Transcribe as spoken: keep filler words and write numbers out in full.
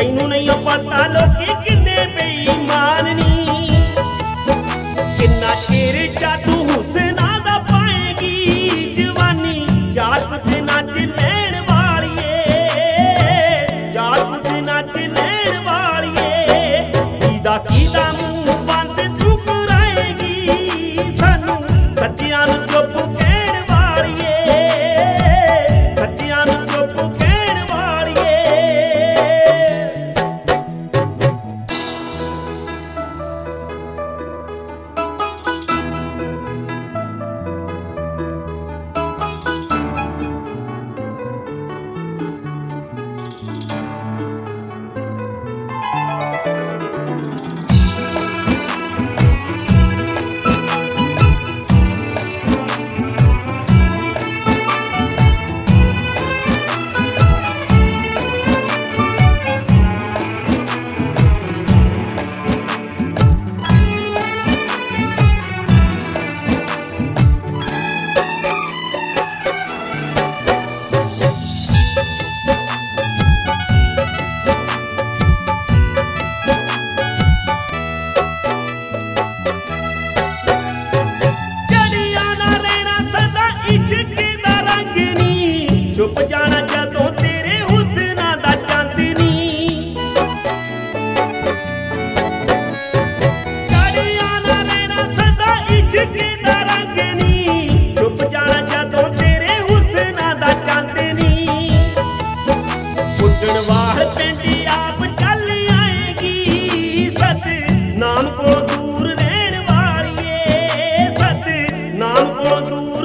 ਤੈਨੂੰ ਨਹੀਂ ਪਤਾ ਲੋਕੀ ਕਿੰਨੇ ਬੇਈਮਾਨ ਨੀ। ਕਿੰਨਾ ਚਿਰ ਜਾਦੂ ਹੁਸਨਾ ਦਾ ਪਾਏਗੀ ਜਵਾਨੀ, ਯਾਰ ਕੁਝ ਨੱਚ ਲੈਣ ਵਾਲੀਏ, ਯਾਰ ਕੁਝ ਨੱਚ ਲੈਣ ਵਾਲੀਏ। ਕੀਦਾ ਕੀਦਾ ਮੂੰਹ ਬੰਦ ਤੂੰ ਕਰਾਏਗੀ, ਸਾਨੂੰ ਸੱਚਿਆਂ ਨੂੰ ਚੁੱਪ ਕਹਿਣ ਵਾਲੀਏ, ਸੱਚਿਆਂ ਨੂੰ ਚੁੱਪ ਕਹਿਣ ਵਾਲੀਏ। ਛੁਪ ਜਾਣਾ ਜਦੋਂ ਤੇਰੇ ਹੁਸਨਾ ਦਾ ਚੰਦ ਨੀ, ਚੜ੍ਹਿਆ ਨਾ ਰਹਿਣਾ ਸਦਾ ਇਸ਼ਕ ਦਾ ਰੰਗ ਨੀ। ਛੁਪ ਜਾਣਾ ਜਦੋਂ ਤੇਰੇ ਹੁਸਨਾ ਦਾ ਚੰਦ ਨੀ। ਉੱਡਣ ਵਾਲ ਪਿੰਡੀ ਆਪ ਚੱਲ ਆਏਗੀ, ਸਤ ਨਾਮ ਕੋਲੋਂ ਦੂਰ ਰਹਿਣ ਵਾਲੀਏ, ਸਤ ਨਾਮ ਕੋਲੋਂ ਦੂਰ